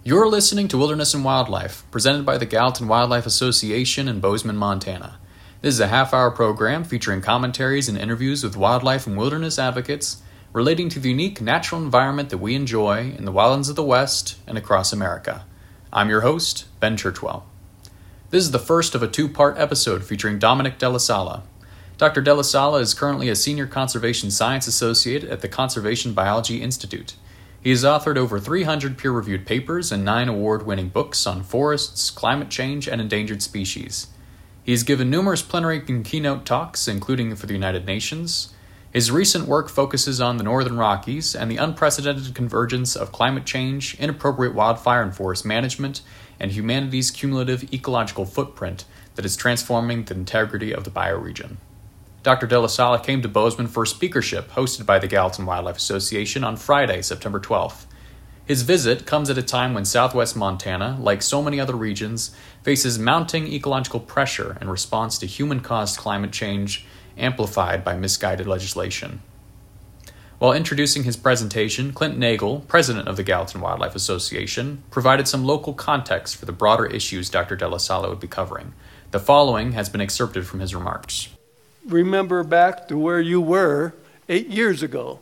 You're listening to Wilderness and Wildlife, presented by the Gallatin Wildlife Association in Bozeman, Montana. This is a half-hour program featuring commentaries and interviews with wildlife and wilderness advocates relating to the unique natural environment that we enjoy in the wildlands of the West and across America. I'm your host, Ben Churchwell. This is the first of a two-part episode featuring Dominic Della Sala. Dr. Della Sala is currently a Senior Conservation Science Associate at the Conservation Biology Institute. He has authored over 300 peer-reviewed papers and 9 award-winning books on forests, climate change, and endangered species. He has given numerous plenary and keynote talks, including for the United Nations. His recent work focuses on the Northern Rockies and the unprecedented convergence of climate change, inappropriate wildfire and forest management, and humanity's cumulative ecological footprint that is transforming the integrity of the bioregion. Dr. Della Sala came to Bozeman for a speakership hosted by the Gallatin Wildlife Association on Friday, September 12th. His visit comes at a time when southwest Montana, like so many other regions, faces mounting ecological pressure in response to human-caused climate change amplified by misguided legislation. While introducing his presentation, Clint Nagel, president of the Gallatin Wildlife Association, provided some local context for the broader issues Dr. Della Sala would be covering. The following has been excerpted from his remarks. Remember back to where you were 8 years ago.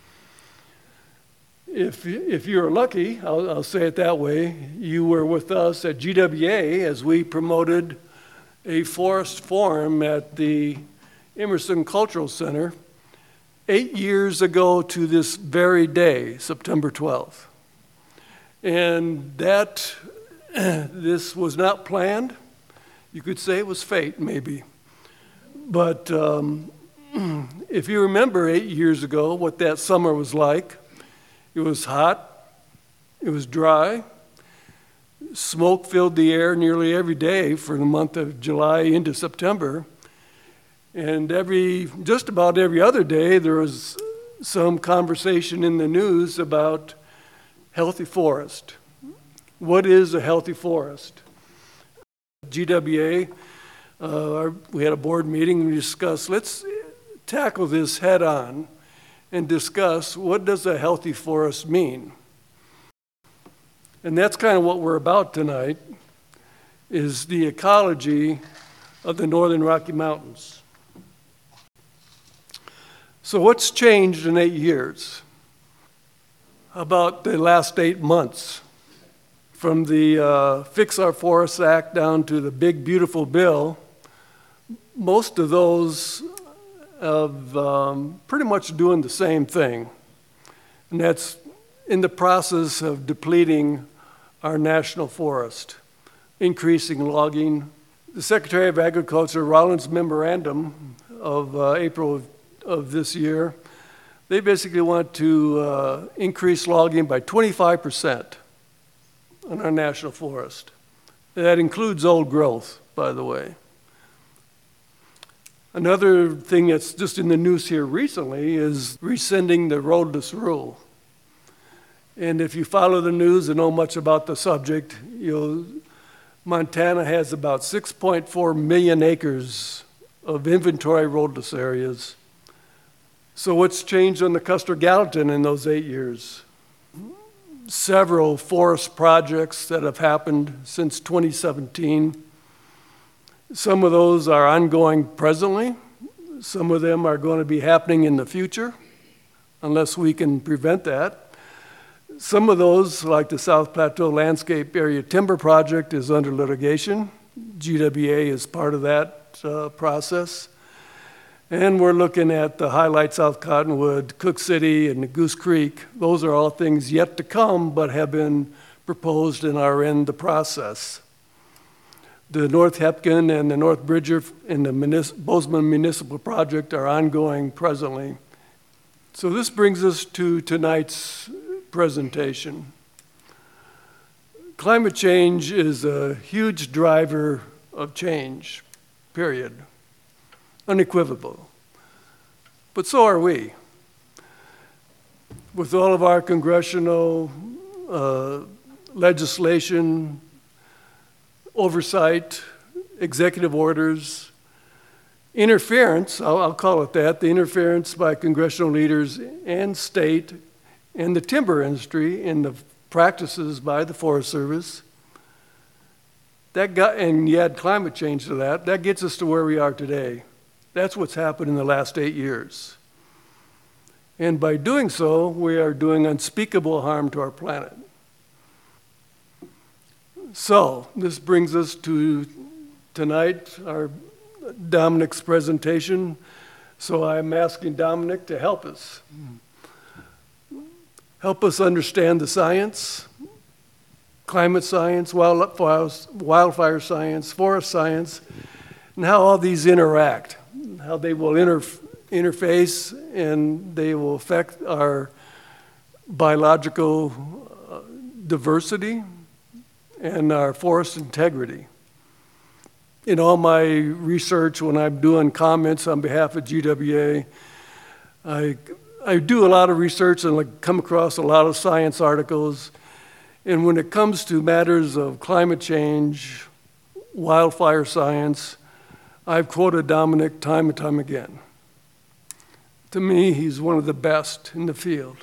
If you're lucky, I'll say it that way, you were with us at GWA as we promoted a forest forum at the Emerson Cultural Center 8 years ago to this very day, September 12th. And this was not planned. You could say it was fate, maybe. But if you remember 8 years ago what that summer was like, it was hot, it was dry, smoke filled the air nearly every day for the month of July into September, and just about every other day there was some conversation in the news about healthy forest. What is a healthy forest? GWA, we had a board meeting and we discussed, let's tackle this head on and discuss what does a healthy forest mean. And that's kind of what we're about tonight, is the ecology of the Northern Rocky Mountains. So what's changed in 8 years? How about the last 8 months? From the Fix Our Forests Act down to the Big Beautiful Bill, most of those of pretty much doing the same thing. And that's in the process of depleting our national forest, increasing logging. The Secretary of Agriculture, Rollins Memorandum of April of this year, they basically want to increase logging by 25% on our national forest. That includes old growth, by the way. Another thing that's just in the news here recently is rescinding the roadless rule. And if you follow the news and know much about the subject, Montana has about 6.4 million acres of inventory roadless areas. So what's changed on the Custer-Gallatin in those 8 years? Several forest projects that have happened since 2017. Some of those are ongoing presently. Some of them are going to be happening in the future, unless we can prevent that. Some of those, like the South Plateau Landscape Area Timber Project, is under litigation. GWA is part of that process. And we're looking at the Highlight South Cottonwood, Cook City, and Goose Creek. Those are all things yet to come, but have been proposed and are in the process. The North Hepkin and the North Bridger and the Bozeman Municipal Project are ongoing presently. So this brings us to tonight's presentation. Climate change is a huge driver of change, period. Unequivocal. But so are we. With all of our congressional legislation, oversight, executive orders, interference, I'll call it that, the interference by congressional leaders and state and the timber industry in the practices by the Forest Service. And you add climate change to that gets us to where we are today. That's what's happened in the last 8 years. And by doing so, we are doing unspeakable harm to our planet. So, this brings us to tonight, our Dominic's presentation. So I'm asking Dominic to help us. Help us understand the science, climate science, wildfire science, forest science, and how all these interact, how they will interface and they will affect our biological diversity and our forest integrity. In all my research, when I'm doing comments on behalf of GWA, I do a lot of research and come across a lot of science articles. And when it comes to matters of climate change, wildfire science, I've quoted Dominic time and time again. To me, he's one of the best in the field.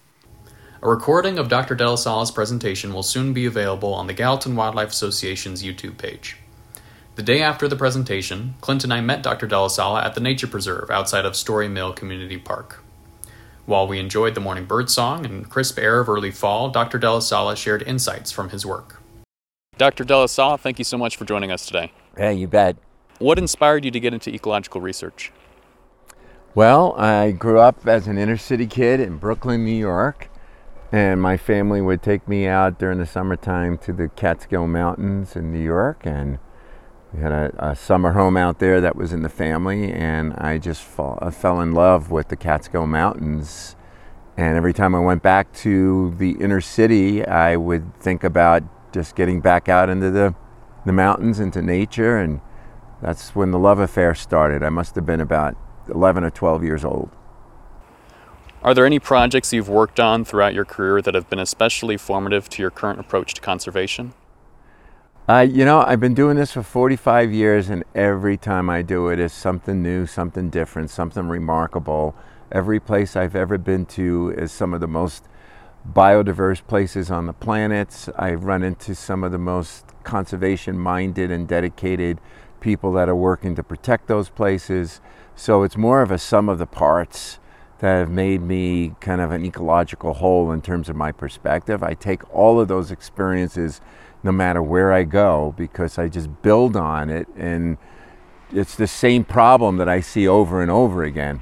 A recording of Dr. De La Sala's presentation will soon be available on the Gallatin Wildlife Association's YouTube page. The day after the presentation, Clint and I met Dr. De La Sala at the Nature Preserve outside of Story Mill Community Park. While we enjoyed the morning birdsong and crisp air of early fall, Dr. De La Sala shared insights from his work. Dr. De La Sala, thank you so much for joining us today. Yeah, you bet. What inspired you to get into ecological research? Well, I grew up as an inner city kid in Brooklyn, New York, and my family would take me out during the summertime to the Catskill Mountains in New York, and we had a summer home out there that was in the family, and I just fell in love with the Catskill Mountains. And every time I went back to the inner city, I would think about just getting back out into the mountains, into nature, and that's when the love affair started. I must have been about 11 or 12 years old. Are there any projects you've worked on throughout your career that have been especially formative to your current approach to conservation? I've been doing this for 45 years, and every time I do it is something new, something different, something remarkable. Every place I've ever been to is some of the most biodiverse places on the planet. I've run into some of the most conservation-minded and dedicated people that are working to protect those places. So it's more of a sum of the parts that have made me kind of an ecological whole in terms of my perspective. I take all of those experiences no matter where I go, because I just build on it, and it's the same problem that I see over and over again.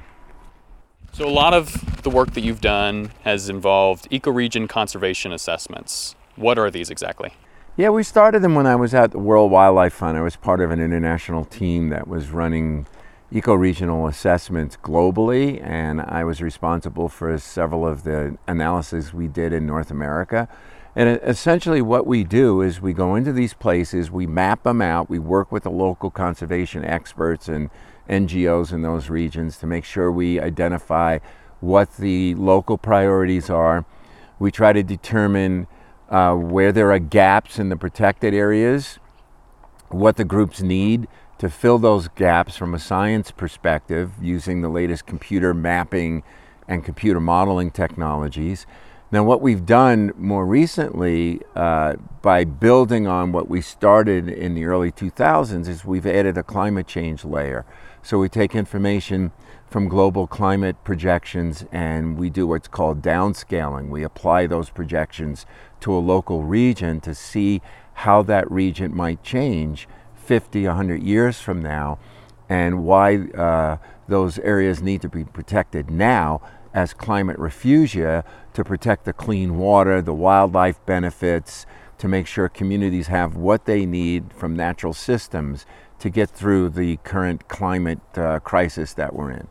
So a lot of the work that you've done has involved ecoregion conservation assessments. What are these exactly? Yeah, we started them when I was at the World Wildlife Fund. I was part of an international team that was running ecoregional assessments globally, and I was responsible for several of the analyses we did in North America. And essentially what we do is we go into these places, we map them out, we work with the local conservation experts and NGOs in those regions to make sure we identify what the local priorities are. We try to determine where there are gaps in the protected areas, what the groups need to fill those gaps from a science perspective using the latest computer mapping and computer modeling technologies. Now, what we've done more recently by building on what we started in the early 2000s is we've added a climate change layer. So we take information from global climate projections and we do what's called downscaling. We apply those projections to a local region to see how that region might change 50, 100 years from now, and why those areas need to be protected now as climate refugia to protect the clean water, the wildlife benefits, to make sure communities have what they need from natural systems to get through the current climate crisis that we're in.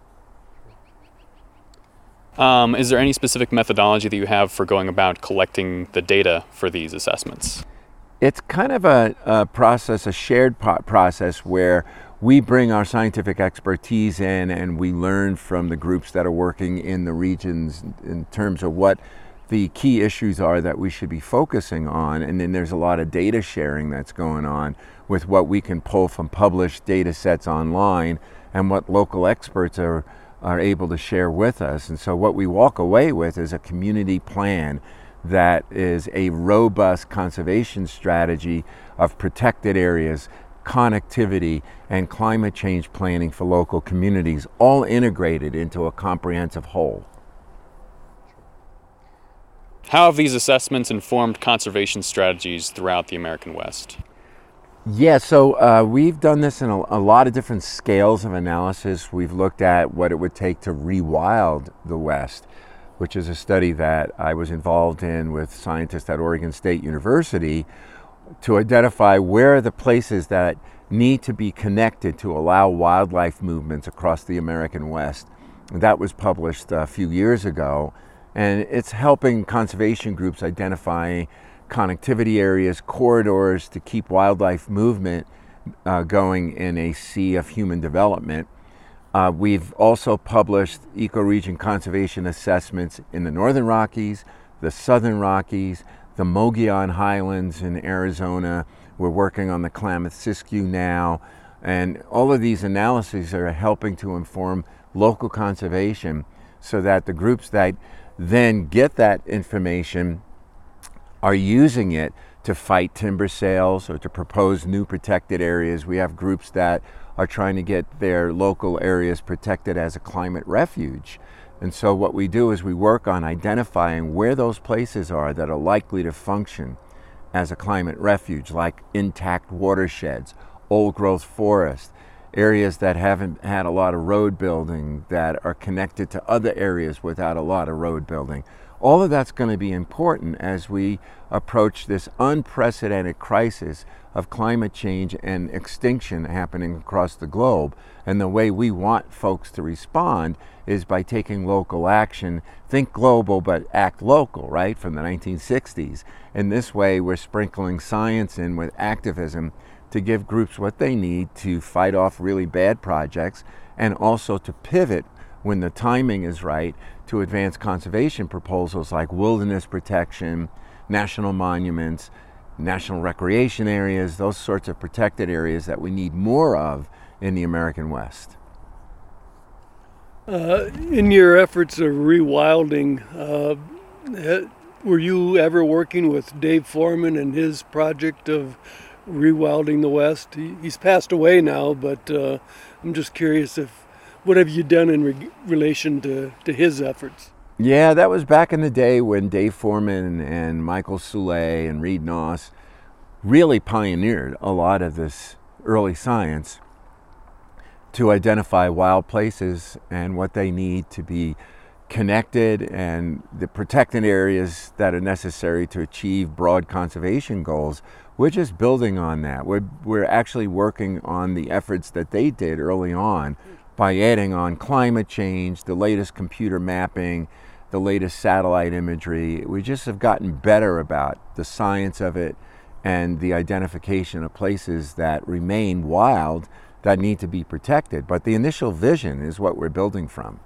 Is there any specific methodology that you have for going about collecting the data for these assessments? It's kind of a process, a shared process where we bring our scientific expertise in and we learn from the groups that are working in the regions in terms of what the key issues are that we should be focusing on. And then there's a lot of data sharing that's going on with what we can pull from published data sets online and what local experts are able to share with us. And so what we walk away with is a community plan that is a robust conservation strategy of protected areas, connectivity, and climate change planning for local communities, all integrated into a comprehensive whole. How have these assessments informed conservation strategies throughout the American West? Yeah, so we've done this in a lot of different scales of analysis. We've looked at what it would take to rewild the West, which is a study that I was involved in with scientists at Oregon State University to identify where are the places that need to be connected to allow wildlife movements across the American West. That was published a few years ago, and it's helping conservation groups identify connectivity areas, corridors to keep wildlife movement going in a sea of human development. We've also published ecoregion conservation assessments in the Northern Rockies, the Southern Rockies, the Mogollon Highlands in Arizona. We're working on the Klamath-Siskiyou now, and all of these analyses are helping to inform local conservation so that the groups that then get that information are using it to fight timber sales or to propose new protected areas. We have groups that are trying to get their local areas protected as a climate refuge. And so what we do is we work on identifying where those places are that are likely to function as a climate refuge, like intact watersheds, old growth forest, areas that haven't had a lot of road building, that are connected to other areas without a lot of road building. All of that's going to be important as we approach this unprecedented crisis of climate change and extinction happening across the globe. And the way we want folks to respond is by taking local action. Think global, but act local, right, from the 1960s. In this way, we're sprinkling science in with activism to give groups what they need to fight off really bad projects and also to pivot when the timing is right to advance conservation proposals like wilderness protection, national monuments, national recreation areas, those sorts of protected areas that we need more of in the American West. In your efforts of rewilding, were you ever working with Dave Foreman and his project of rewilding the West? He's passed away now, but I'm just curious what have you done in relation to his efforts? Yeah, that was back in the day when Dave Foreman and Michael Soule and Reed Noss really pioneered a lot of this early science to identify wild places and what they need to be connected and the protected areas that are necessary to achieve broad conservation goals. We're just building on that. We're actually working on the efforts that they did early on by adding on climate change, the latest computer mapping, the latest satellite imagery. We just have gotten better about the science of it and the identification of places that remain wild that need to be protected. But the initial vision is what we're building from.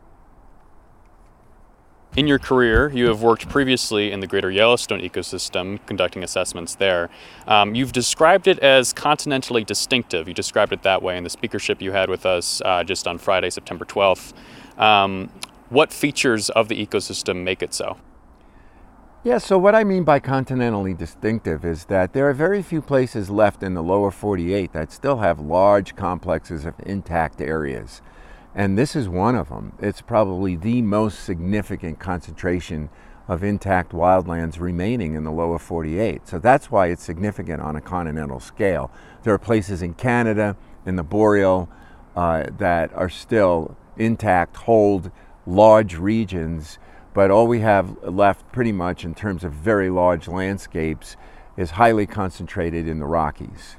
In your career, you have worked previously in the Greater Yellowstone ecosystem, conducting assessments there. You've described it as continentally distinctive. You described it that way in the speakership you had with us just on Friday, September 12th. What features of the ecosystem make it so? Yeah, so what I mean by continentally distinctive is that there are very few places left in the lower 48 that still have large complexes of intact areas. And this is one of them. It's probably the most significant concentration of intact wildlands remaining in the lower 48. So that's why it's significant on a continental scale. There are places in Canada, in the Boreal, that are still intact, hold large regions, but all we have left pretty much in terms of very large landscapes is highly concentrated in the Rockies.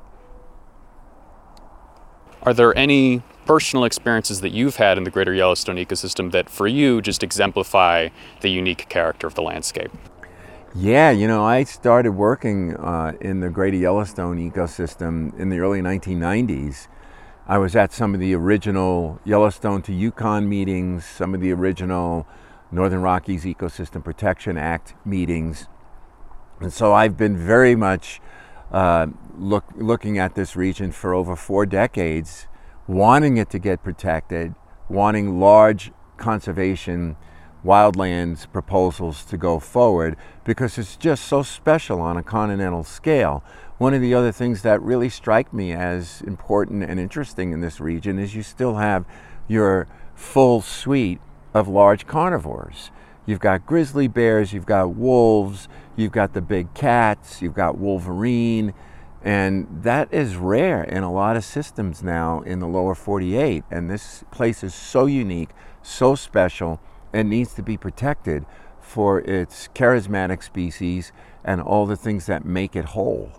Are there any personal experiences that you've had in the Greater Yellowstone ecosystem that for you just exemplify the unique character of the landscape? Yeah, I started working in the Greater Yellowstone ecosystem in the early 1990s. I was at some of the original Yellowstone to Yukon meetings, some of the original Northern Rockies Ecosystem Protection Act meetings. And so I've been very much looking at this region for over 4 decades, wanting it to get protected, wanting large conservation wildlands proposals to go forward because it's just so special on a continental scale. One of the other things that really strike me as important and interesting in this region is you still have your full suite of large carnivores. You've got grizzly bears, you've got wolves, you've got the big cats, you've got wolverine, and that is rare in a lot of systems now in the lower 48. And this place is so unique, so special, and needs to be protected for its charismatic species and all the things that make it whole.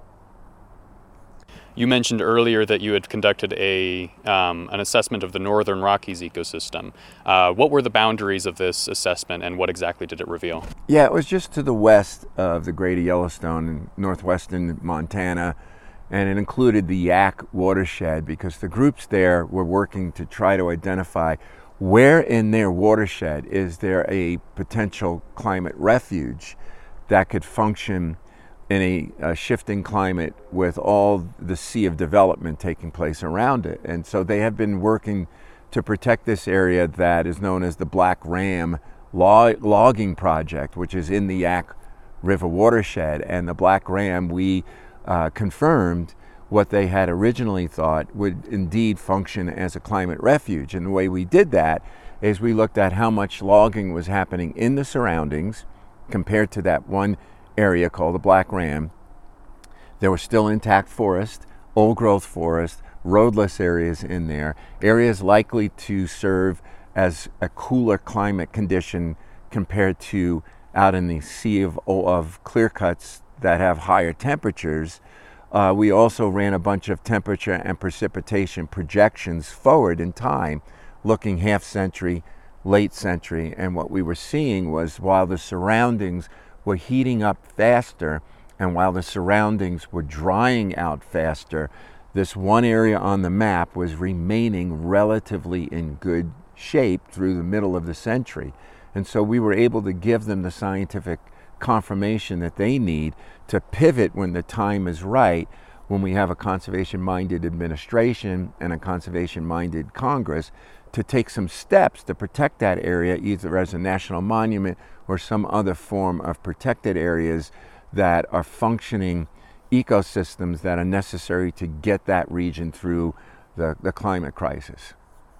You mentioned earlier that you had conducted an assessment of the Northern Rockies ecosystem. What were the boundaries of this assessment, and what exactly did it reveal? Yeah, it was just to the west of the Greater Yellowstone in northwestern Montana, and it included the Yak watershed because the groups there were working to try to identify where in their watershed is there a potential climate refuge that could function in a shifting climate with all the sea of development taking place around it. And so they have been working to protect this area that is known as the Black Ram logging project, which is in the Yak River watershed. And the Black Ram, we confirmed what they had originally thought would indeed function as a climate refuge. And the way we did that is we looked at how much logging was happening in the surroundings compared to that one area called the Black Ram. There was still intact forest, old growth forest, roadless areas in there, areas likely to serve as a cooler climate condition compared to out in the sea of clear cuts that have higher temperatures. We also ran a bunch of temperature and precipitation projections forward in time, looking half century, late century, and what we were seeing was while the surroundings were heating up faster and while the surroundings were drying out faster, this one area on the map was remaining relatively in good shape through the middle of the century. And so we were able to give them the scientific confirmation that they need to pivot when the time is right, when we have a conservation-minded administration and a conservation-minded Congress, to take some steps to protect that area either as a national monument or some other form of protected areas that are functioning ecosystems that are necessary to get that region through the climate crisis.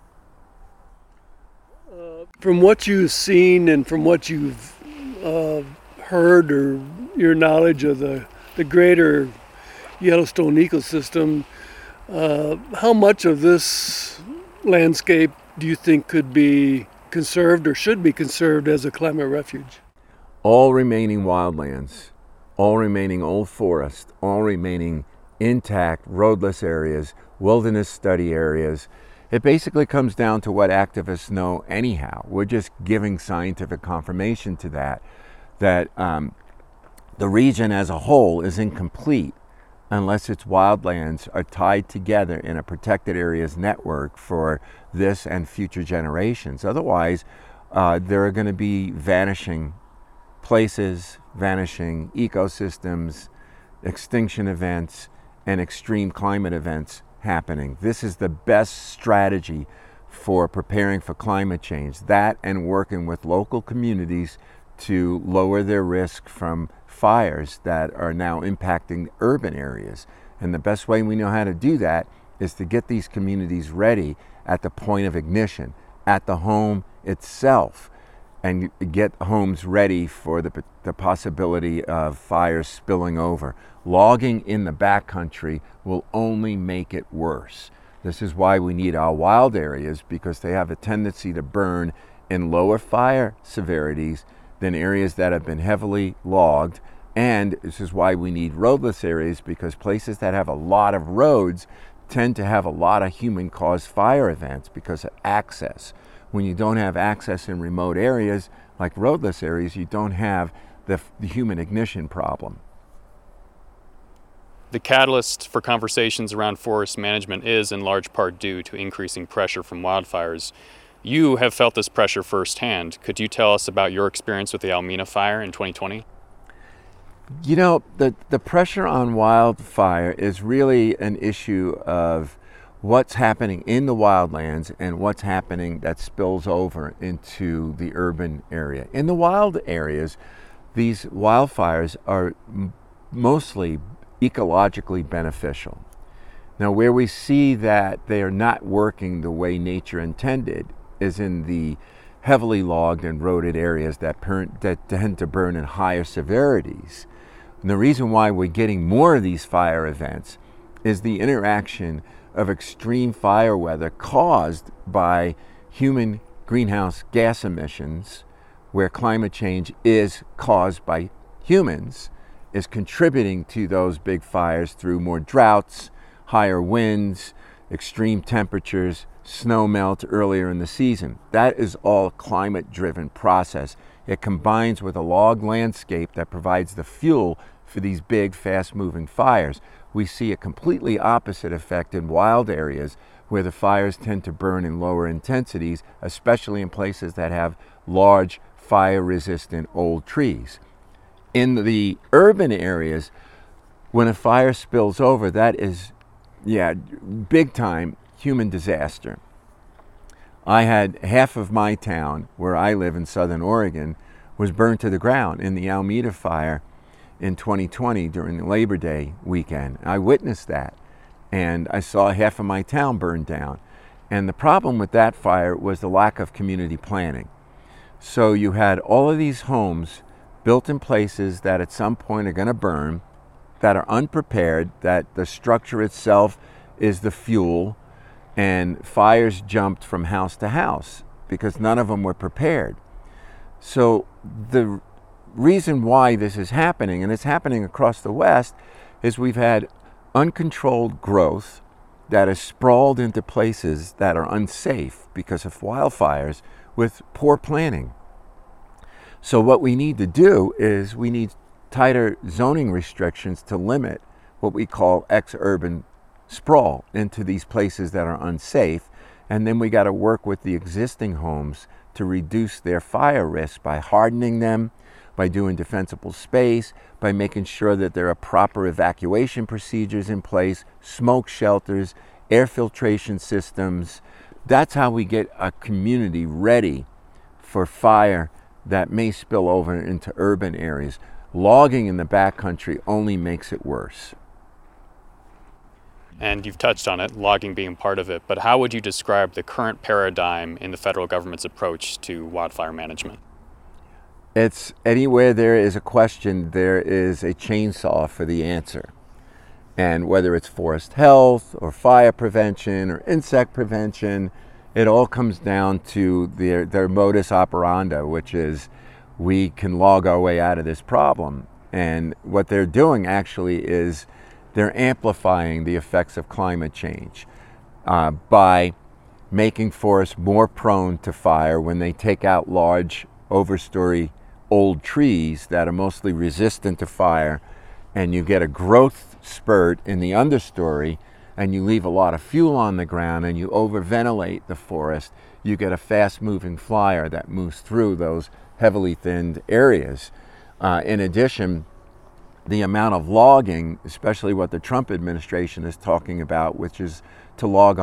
From what you've seen and from what you've heard or your knowledge of the greater Yellowstone ecosystem, how much of this landscape do you think could be conserved or should be conserved as a climate refuge? All remaining wildlands, all remaining old forest, all remaining intact roadless areas, wilderness study areas. It basically comes down to what activists know anyhow. We're just giving scientific confirmation to that the region as a whole is incomplete unless its wildlands are tied together in a protected areas network for this and future generations. Otherwise, there are going to be vanishing places, vanishing ecosystems, extinction events, and extreme climate events happening. This is the best strategy for preparing for climate change. That and working with local communities to lower their risk from fires that are now impacting urban areas. And the best way we know how to do that is to get these communities ready at the point of ignition, at the home itself, and get homes ready for the possibility of fires spilling over. Logging in the backcountry will only make it worse. This is why we need our wild areas, because they have a tendency to burn in lower fire severities than areas that have been heavily logged. And this is why we need roadless areas, because places that have a lot of roads tend to have a lot of human-caused fire events because of access. When you don't have access in remote areas, like roadless areas, you don't have the human ignition problem. The catalyst for conversations around forest management is in large part due to increasing pressure from wildfires. You have felt this pressure firsthand. Could you tell us about your experience with the Almena fire in 2020? You know, the pressure on wildfire is really an issue of what's happening in the wildlands and what's happening that spills over into the urban area. In the wild areas, these wildfires are mostly ecologically beneficial. Now, where we see that they are not working the way nature intended is in the heavily logged and roaded areas that tend to burn in higher severities. And the reason why we're getting more of these fire events is the interaction of extreme fire weather caused by human greenhouse gas emissions, where climate change is caused by humans, is contributing to those big fires through more droughts, higher winds, extreme temperatures, snow melt earlier in the season. That is all a climate-driven process. It combines with a log landscape that provides the fuel for these big, fast-moving fires. We see a completely opposite effect in wild areas where the fires tend to burn in lower intensities, especially in places that have large, fire-resistant old trees. In the urban areas, when a fire spills over, that is, big time human disaster. I had half of my town, where I live in Southern Oregon, was burned to the ground in the Alameda fire in 2020 during the Labor Day weekend. I witnessed that, and I saw half of my town burned down. And the problem with that fire was the lack of community planning. So you had all of these homes built in places that at some point are going to burn, that are unprepared, that the structure itself is the fuel, and fires jumped from house to house because none of them were prepared. So the reason why this is happening, and it's happening across the West, is we've had uncontrolled growth that is sprawled into places that are unsafe because of wildfires with poor planning. So what we need to do is we need tighter zoning restrictions to limit what we call ex-urban sprawl into these places that are unsafe, and then we got to work with the existing homes to reduce their fire risk by hardening them, by doing defensible space, by making sure that there are proper evacuation procedures in place, smoke shelters, air filtration systems. That's how we get a community ready for fire that may spill over into urban areas. Logging in the backcountry only makes it worse. And you've touched on it, logging being part of it, but how would you describe the current paradigm in the federal government's approach to wildfire management? It's anywhere there is a question, there is a chainsaw for the answer. And whether it's forest health or fire prevention or insect prevention, it all comes down to their modus operandi, which is we can log our way out of this problem. And what they're doing actually is they're amplifying the effects of climate change by making forests more prone to fire when they take out large overstory old trees that are mostly resistant to fire, and you get a growth spurt in the understory, and you leave a lot of fuel on the ground and you overventilate the forest. You get a fast-moving fire that moves through those heavily thinned areas. In addition, the amount of logging, especially what the Trump administration is talking about, which is to log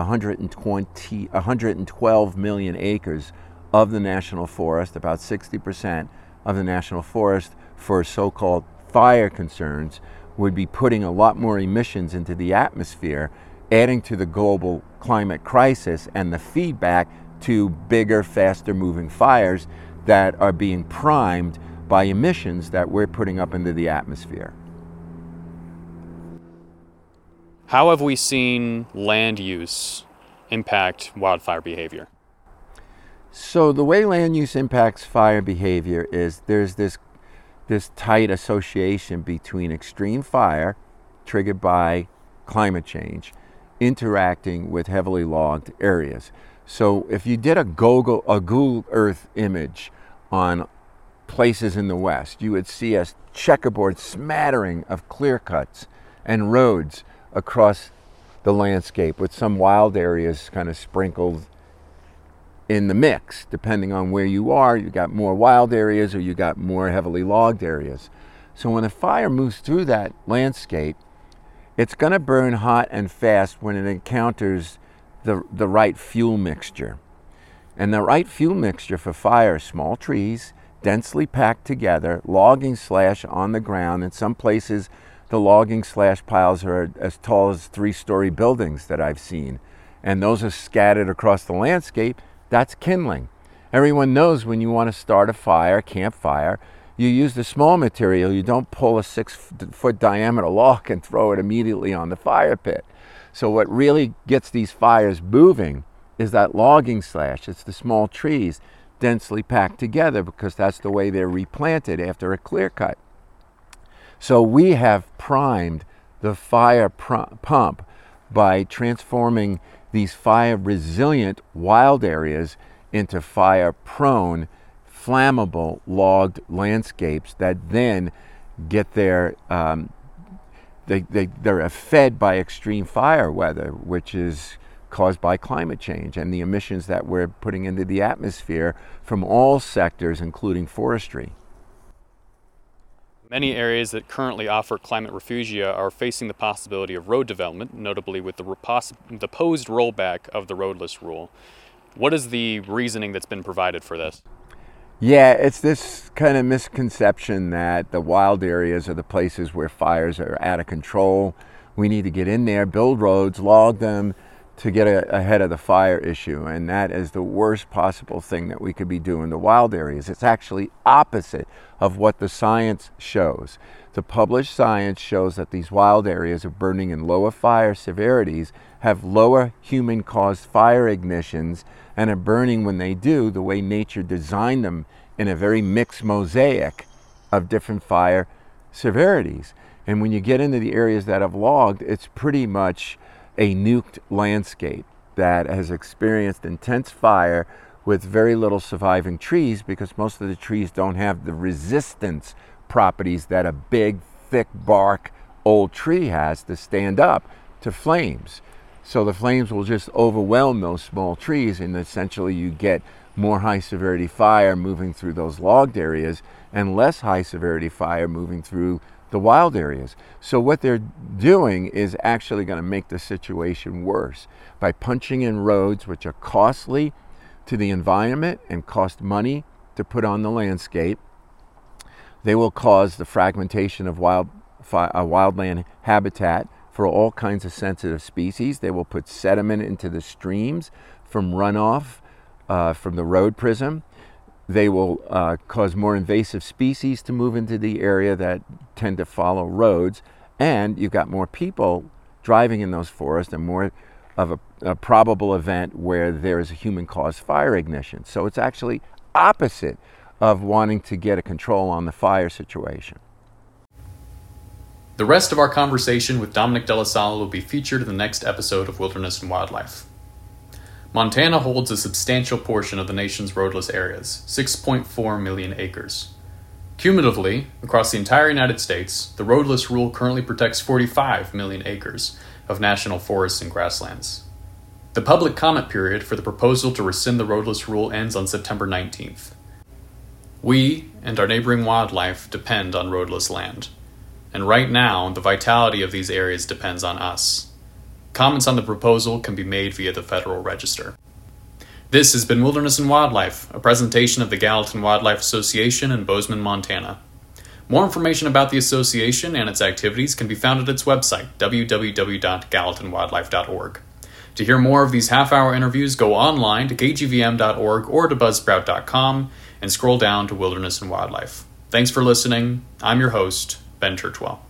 112 million acres of the national forest, about 60% of the national forest, for so-called fire concerns, would be putting a lot more emissions into the atmosphere, adding to the global climate crisis and the feedback to bigger, faster-moving fires that are being primed by emissions that we're putting up into the atmosphere. How have we seen land use impact wildfire behavior? So the way land use impacts fire behavior is there's this tight association between extreme fire triggered by climate change interacting with heavily logged areas. So if you did a Google Earth image on places in the West, you would see a checkerboard smattering of clear cuts and roads across the landscape, with some wild areas kind of sprinkled in the mix. Depending on where you are, you got more wild areas or you got more heavily logged areas. So when a fire moves through that landscape, it's going to burn hot and fast when it encounters the right fuel mixture. And the right fuel mixture for fire is small trees, densely packed together, logging slash on the ground. In some places, the logging slash piles are as tall as 3-story buildings that I've seen. And those are scattered across the landscape. That's kindling. Everyone knows when you want to start a fire, campfire, you use the small material. You don't pull a 6-foot diameter log and throw it immediately on the fire pit. So what really gets these fires moving is that logging slash. It's the small trees densely packed together because that's the way they're replanted after a clear cut. So we have primed the fire pump by transforming these fire resilient wild areas into fire prone flammable logged landscapes that then get they're fed by extreme fire weather, which is caused by climate change and the emissions that we're putting into the atmosphere from all sectors, including forestry. Many areas that currently offer climate refugia are facing the possibility of road development, notably with the proposed rollback of the roadless rule. What is the reasoning that's been provided for this? Yeah, it's this kind of misconception that the wild areas are the places where fires are out of control. We need to get in there, build roads, log them to get ahead of the fire issue. And that is the worst possible thing that we could be doing in the wild areas. It's actually opposite of what the science shows. The published science shows that these wild areas are burning in lower fire severities, have lower human-caused fire ignitions, and are burning when they do the way nature designed them in a very mixed mosaic of different fire severities. And when you get into the areas that have logged, it's pretty much a nuked landscape that has experienced intense fire with very little surviving trees because most of the trees don't have the resistance properties that a big, thick bark old tree has to stand up to flames. So the flames will just overwhelm those small trees, and essentially you get more high severity fire moving through those logged areas and less high severity fire moving through the wild areas. So what they're doing is actually going to make the situation worse by punching in roads which are costly to the environment and cost money to put on the landscape. They will cause the fragmentation of wildland habitat for all kinds of sensitive species. They will put sediment into the streams from runoff from the road prism. They will cause more invasive species to move into the area that tend to follow roads. And you've got more people driving in those forests and more of a probable event where there is a human-caused fire ignition. So it's actually opposite of wanting to get a control on the fire situation. The rest of our conversation with Dominic De La Sala will be featured in the next episode of Wilderness and Wildlife. Montana holds a substantial portion of the nation's roadless areas, 6.4 million acres. Cumulatively, across the entire United States, the roadless rule currently protects 45 million acres of national forests and grasslands. The public comment period for the proposal to rescind the roadless rule ends on September 19th. We and our neighboring wildlife depend on roadless land, and right now the vitality of these areas depends on us. Comments on the proposal can be made via the Federal Register. This has been Wilderness and Wildlife, a presentation of the Gallatin Wildlife Association in Bozeman, Montana. More information about the association and its activities can be found at its website, www.gallatinwildlife.org. To hear more of these half-hour interviews, go online to kgvm.org or to buzzsprout.com and scroll down to Wilderness and Wildlife. Thanks for listening. I'm your host, Ben Churchwell.